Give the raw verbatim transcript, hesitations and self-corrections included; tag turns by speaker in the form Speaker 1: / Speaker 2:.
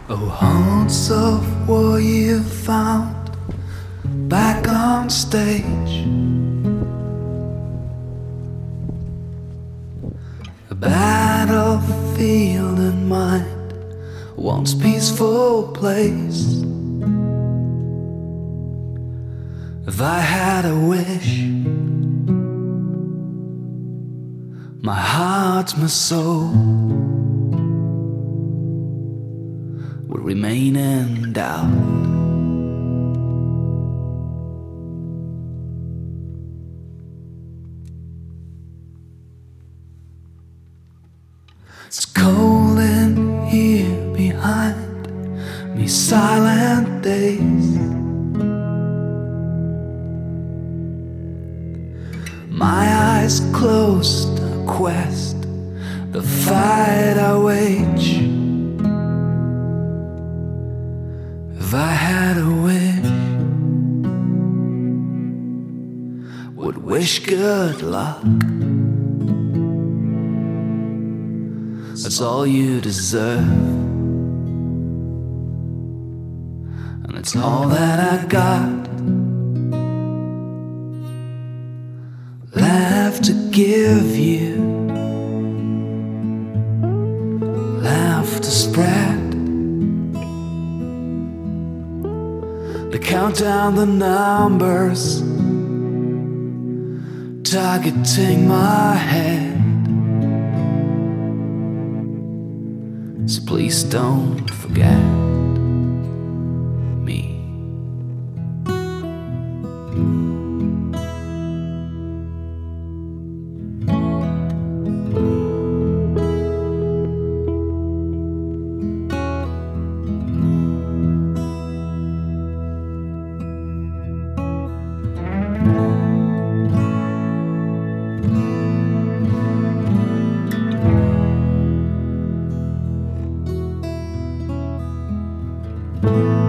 Speaker 1: Oh, haunts of what you found back on stage. A battlefield in mind, once peaceful place. If I had a wish, my heart, my soul would remain in doubt. It's cold in here behind me, silent days. My eyes closed, a quest, the fight I wage. If I had a wish, would wish good luck. That's all you deserve, and it's all that I got left to give you, left to spread. To count down the numbers, targeting my head. So please don't forget me. Thank you.